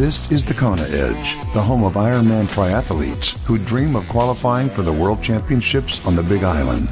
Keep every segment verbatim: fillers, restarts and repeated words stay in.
This is the Kona Edge, the home of Ironman triathletes who dream of qualifying for the World Championships on the Big Island.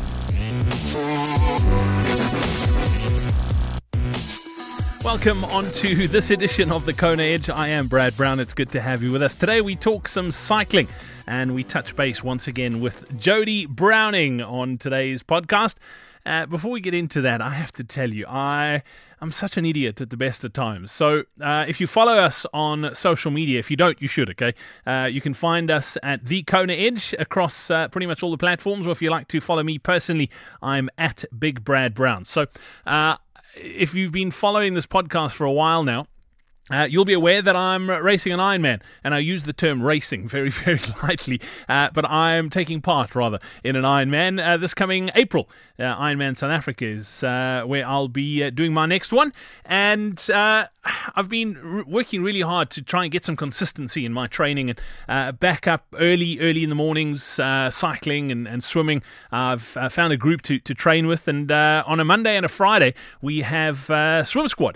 Welcome on to this edition of the Kona Edge. I am Brad Brown. It's good to have you with us. Today we talk some cycling and we touch base once again with Jody Browning on today's podcast. Uh, before we get into that, I have to tell you, I am such an idiot at the best of times. So uh, if you follow us on social media, if you don't, you should, okay? Uh, you can find us at The Kona Edge across uh, pretty much all the platforms, or if you like to follow me personally, I'm at Big Brad Brown. So uh, if you've been following this podcast for a while now, Uh, you'll be aware that I'm racing an Ironman, and I use the term racing very, very lightly, uh, but I'm taking part, rather, in an Ironman uh, this coming April. Uh, Ironman South Africa is uh, where I'll be uh, doing my next one, and uh, I've been r- working really hard to try and get some consistency in my training and uh, back up early, early in the mornings, uh, cycling and, and swimming. I've uh, found a group to, to train with, and uh, on a Monday and a Friday, we have uh, Swim Squad.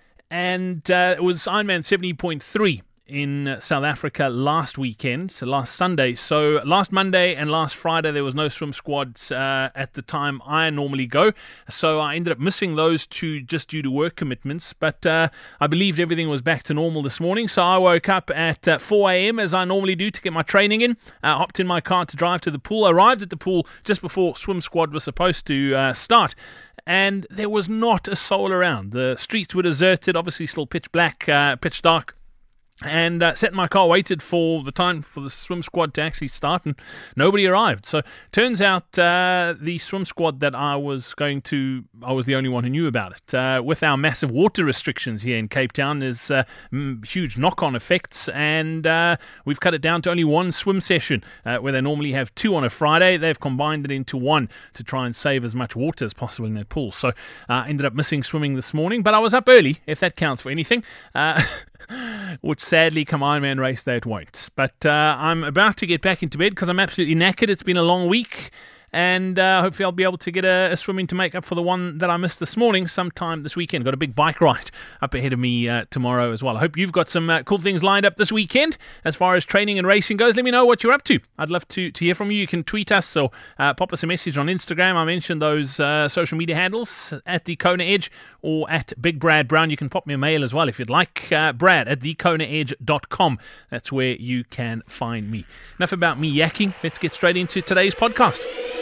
And uh, it was Ironman seventy point three in uh, South Africa last weekend, so last Sunday. So last Monday and last Friday, there was no swim squad uh, at the time I normally go. So I ended up missing those two just due to work commitments. But uh, I believed everything was back to normal this morning. So I woke up at uh, four a.m. as I normally do to get my training in. Uh, hopped in my car to drive to the pool. Arrived at the pool just before swim squad was supposed to uh, start. And there was not a soul around. The streets were deserted, obviously still pitch black, uh, pitch dark. And uh, sat in my car, waited for the time for the swim squad to actually start, and nobody arrived. So turns out uh, the swim squad that I was going to, I was the only one who knew about it. Uh, with our massive water restrictions here in Cape Town, there's uh, m- huge knock-on effects, and uh, we've cut it down to only one swim session, uh, where they normally have two on a Friday. They've combined it into one to try and save as much water as possible in their pool. So I uh, ended up missing swimming this morning, but I was up early, if that counts for anything. Uh, which sadly come Ironman race day it won't. But uh, I'm about to get back into bed because I'm absolutely knackered. It's been a long week, and uh, hopefully I'll be able to get a, a swim in to make up for the one that I missed this morning sometime this weekend. Got a big bike ride up ahead of me uh, tomorrow as well. I hope you've got some uh, cool things lined up this weekend as far as training and racing goes. Let me know what you're up to. I'd love to, to hear from you. You can tweet us or uh, pop us a message on Instagram. I mentioned those uh, social media handles at the Kona Edge or at Big Brad Brown. You can pop me a mail as well if you'd like. Uh, Brad at the kona edge dot com. That's where you can find me. Enough about me yakking. Let's get straight into today's podcast.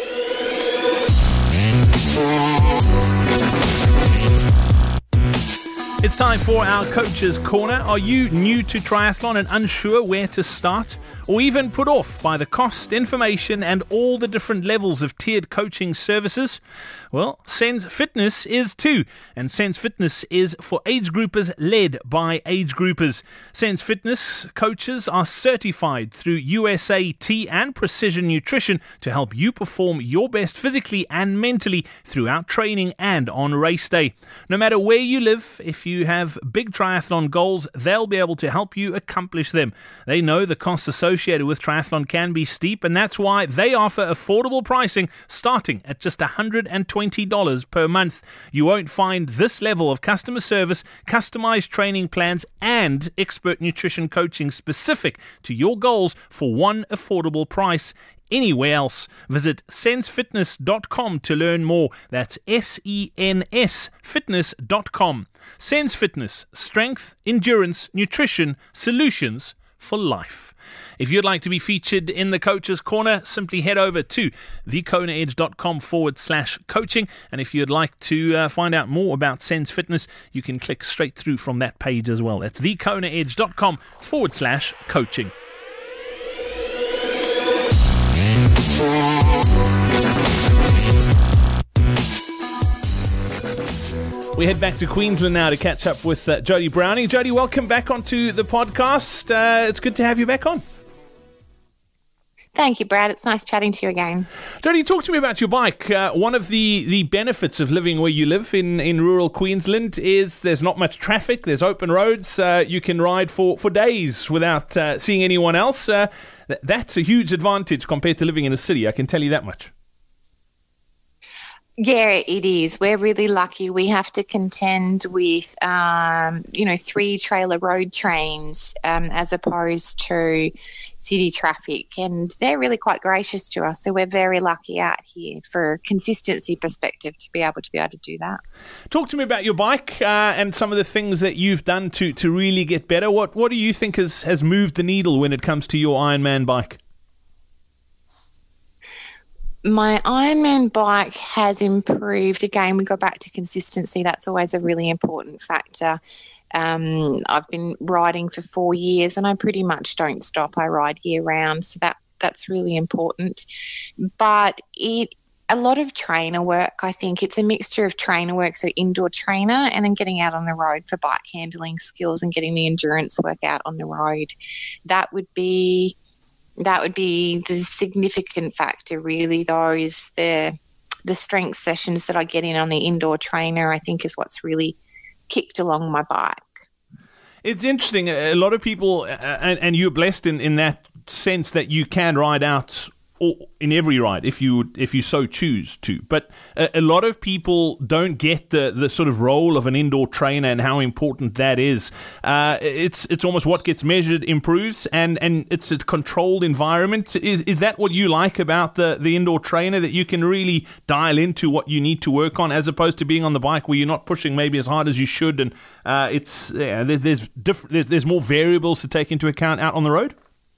It's time for our Coach's Corner. Are you new to triathlon and unsure where to start? Or even put off by the cost, information, and all the different levels of tiered coaching services? Well, Sense Fitness is too. And Sense Fitness is for age groupers led by age groupers. Sense Fitness coaches are certified through U S A T and Precision Nutrition to help you perform your best physically and mentally throughout training and on race day. No matter where you live, if you have big triathlon goals, they'll be able to help you accomplish them. They know the costs associated with triathlon can be steep, and that's why they offer affordable pricing starting at just one hundred twenty dollars per month. You won't find this level of customer service, customized training plans, and expert nutrition coaching specific to your goals for one affordable price anywhere else. Visit sense fitness dot com to learn more. That's S E N S fitness dot com. Sense Fitness. Strength, endurance, nutrition, solutions for life. If you'd like to be featured in the Coach's Corner, simply head over to the kona edge dot com forward slash coaching. And if you'd like to uh, find out more about Sense Fitness, you can click straight through from that page as well. That's the kona edge dot com forward slash coaching. We head back to Queensland now to catch up with uh, Jody Browning. Jody, welcome back onto the podcast. Uh, it's good to have you back on. Thank you, Brad. It's nice chatting to you again. Jody, talk to me about your bike. Uh, one of the, the benefits of living where you live in, in rural Queensland is there's not much traffic. There's open roads. Uh, you can ride for, for days without uh, seeing anyone else. Uh, th- that's a huge advantage compared to living in a city. I can tell you that much. Yeah, it is. We're really lucky. We have to contend with, um, you know, three trailer road trains um, as opposed to city traffic, and they're really quite gracious to us. So we're very lucky out here for consistency perspective to be able to be able to do that. Talk to me about your bike uh, and some of the things that you've done to to really get better. What what do you think has has moved the needle when it comes to your Ironman bike? My Ironman bike has improved. Again, we go back to consistency. That's always a really important factor. Um, I've been riding for four years and I pretty much don't stop. I ride year round, so that that's really important. But it a lot of trainer work, I think. It's a mixture of trainer work, so indoor trainer, and then getting out on the road for bike handling skills and getting the endurance work out on the road. That would be... That would be the significant factor, really, though, is the, the strength sessions that I get in on the indoor trainer, I think, is what's really kicked along my bike. It's interesting. A lot of people, uh, and, and you're blessed in, in that sense that you can ride out in every ride if you if you so choose to. But a, a lot of people don't get the, the sort of role of an indoor trainer and how important that is. Uh, it's it's almost what gets measured improves, and, and it's a controlled environment. Is is that what you like about the, the indoor trainer, that you can really dial into what you need to work on, as opposed to being on the bike where you're not pushing maybe as hard as you should, and uh, it's yeah, there's there's, diff- there's there's more variables to take into account out on the road?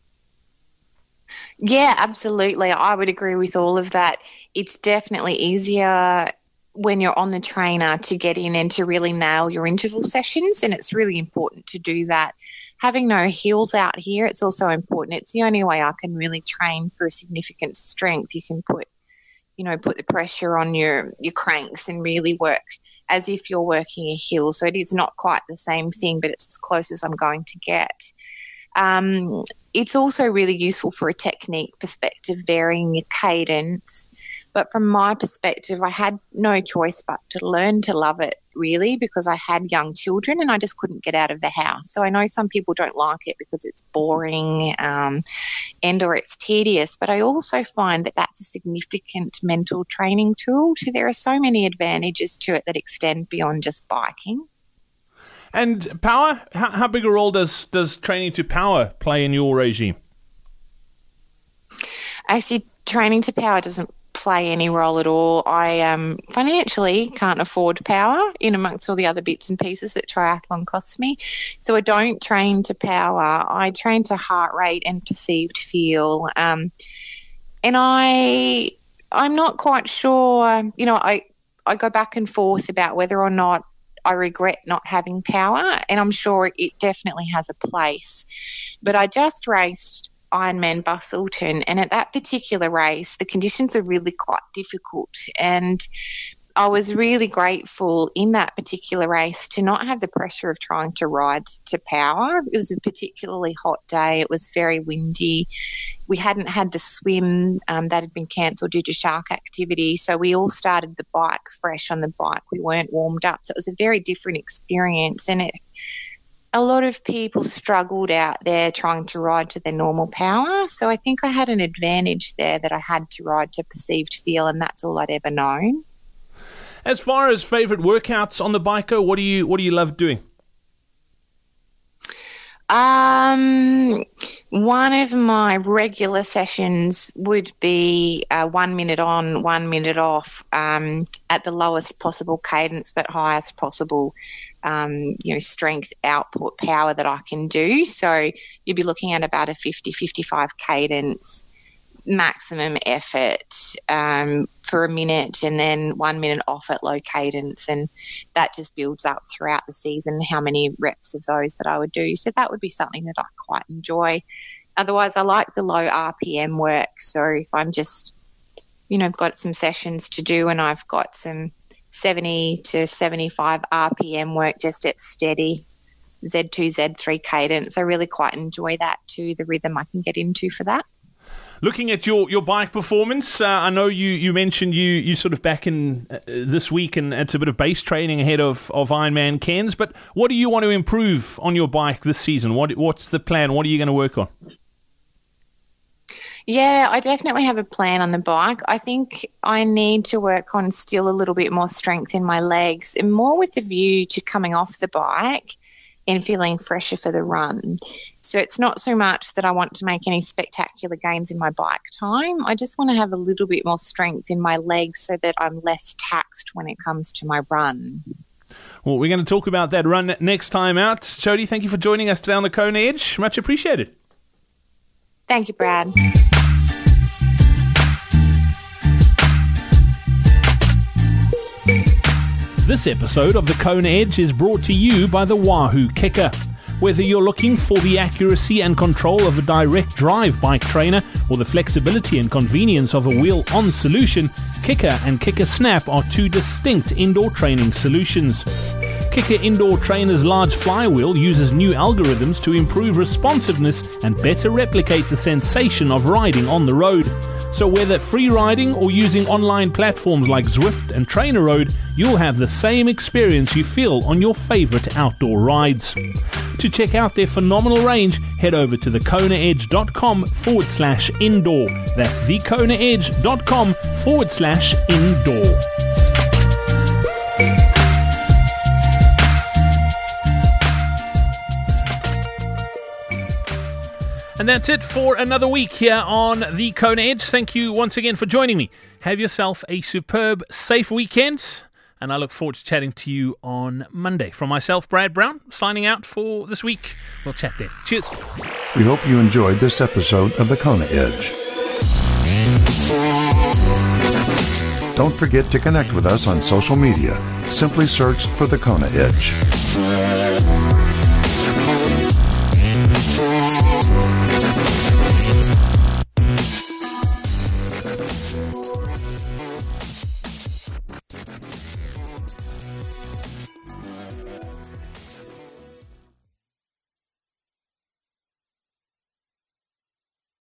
Yeah, absolutely. I would agree with all of that. It's definitely easier when you're on the trainer to get in and to really nail your interval sessions, and it's really important to do that. Having no heels out here, it's also important. It's the only way I can really train for a significant strength. You can put, you know, put the pressure on your, your cranks and really work as if you're working a hill. So it is not quite the same thing, but it's as close as I'm going to get. Um, it's also really useful for a technique perspective, varying your cadence. But from my perspective, I had no choice but to learn to love it, really, because I had young children and I just couldn't get out of the house. So I know some people don't like it because it's boring um, and or it's tedious, but I also find that that's a significant mental training tool. So there are so many advantages to it that extend beyond just biking. And power, how, how big a role does, does training to power play in your regime? Actually, training to power doesn't play any role at all. I um, financially can't afford power in amongst all the other bits and pieces that triathlon costs me. So I don't train to power. I train to heart rate and perceived feel. Um, and I, I'm not quite sure, you know, I, I go back and forth about whether or not I regret not having power, and I'm sure it definitely has a place. But I just raced Ironman Busselton, and at that particular race, the conditions are really quite difficult, and I was really grateful in that particular race to not have the pressure of trying to ride to power. It was a particularly hot day. It was very windy. We hadn't had the swim um, that had been cancelled due to shark activity, so we all started the bike fresh on the bike. We weren't warmed up, so it was a very different experience, and it, a lot of people struggled out there trying to ride to their normal power. So I think I had an advantage there that I had to ride to perceived feel, and that's all I'd ever known. As far as favourite workouts on the bike go, what do you what do you love doing? Um, one of my regular sessions would be uh, one minute on, one minute off, um, at the lowest possible cadence but highest possible, um, you know, strength output power that I can do. So you'd be looking at about a fifty, fifty-five cadence, maximum effort um, for a minute, and then one minute off at low cadence, and that just builds up throughout the season how many reps of those that I would do. So that would be something that I quite enjoy. Otherwise, I like the low R P M work. So if I'm just, you know, got some sessions to do and I've got some seventy to seventy-five R P M work just at steady Z two, Z three cadence, I really quite enjoy that too, the rhythm I can get into for that. Looking at your, your bike performance, uh, I know you, you mentioned you you sort of back in uh, this week, and it's a bit of base training ahead of, of Ironman Cairns, but what do you want to improve on your bike this season? What What's the plan? What are you going to work on? Yeah, I definitely have a plan on the bike. I think I need to work on still a little bit more strength in my legs and more with the view to coming off the bike and feeling fresher for the run. So it's not so much that I want to make any spectacular gains in my bike time. I just want to have a little bit more strength in my legs so that I'm less taxed when it comes to my run. Well, we're going to talk about that run next time out. Jodie, thank you for joining us today on the Kona Edge. Much appreciated. Thank you, Brad. This episode of the Kona Edge is brought to you by the Wahoo Kicker. Whether you're looking for the accuracy and control of a direct drive bike trainer or the flexibility and convenience of a wheel-on solution, Kicker and Kicker Snap are two distinct indoor training solutions. Kicker Indoor Trainer's large flywheel uses new algorithms to improve responsiveness and better replicate the sensation of riding on the road. So whether free riding or using online platforms like Zwift and TrainerRoad, you'll have the same experience you feel on your favorite outdoor rides. To check out their phenomenal range, head over to thekonaedge.com forward slash indoor. That's thekonaedge.com forward slash indoor. And that's it for another week here on the Kona Edge. Thank you once again for joining me. Have yourself a superb, safe weekend, and I look forward to chatting to you on Monday. From myself, Brad Brown, signing out for this week. We'll chat then. Cheers. We hope you enjoyed this episode of the Kona Edge. Don't forget to connect with us on social media. Simply search for the Kona Edge.